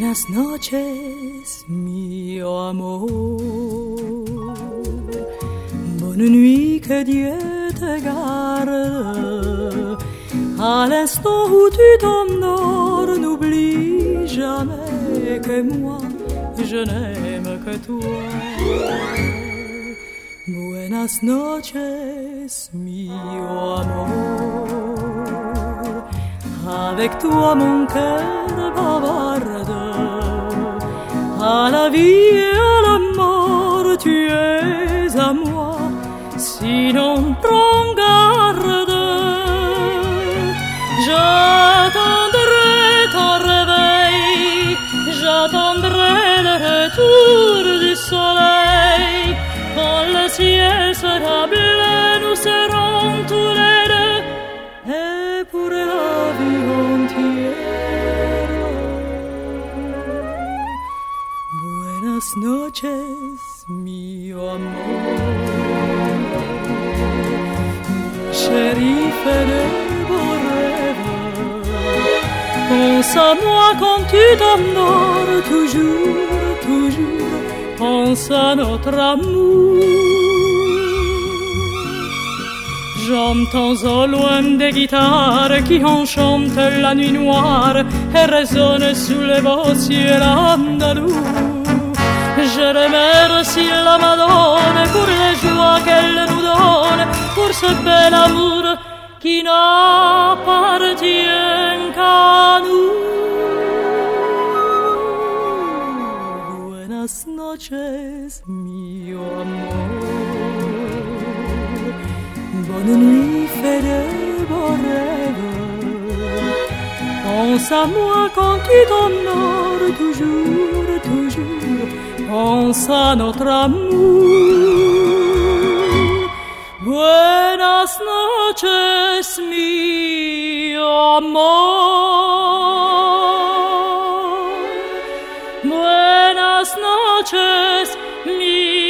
Buenas noches, mio amor. Bonne nuit, que Dieu te garde. À l'instant où tu t'endors, n'oublie jamais que moi, je n'aime que toi. Buenas noches, mio amor. Avec toi mon cœur bavarde. À la vie et à la mort, tu es à moi. Sinon prends garde. J'attendrai ton réveil, j'attendrai le retour du soleil. Quand le ciel sera bleu, nous serons tous les deux. Et pour la vie entière. Buenas noches, mio amor. Chérie, fais de beaux rêves. Pense à moi quand tu t'endors, toujours, toujours. Pense à notre amour. J'entends au loin des guitares qui enchantent la nuit noire et résonnent sous les beaux ciels andalous. Je remercie la Madone pour les joies qu'elle nous donne, pour ce bel amour qui n'appartient qu'à nous. Buenas noches, mio amor. Bonne nuit, fais de beaux rêves. Pense à moi quand tu t'endors, toujours, toujours. Pense à notre amour. Buenas noches, mio amor. Buenas noches, mio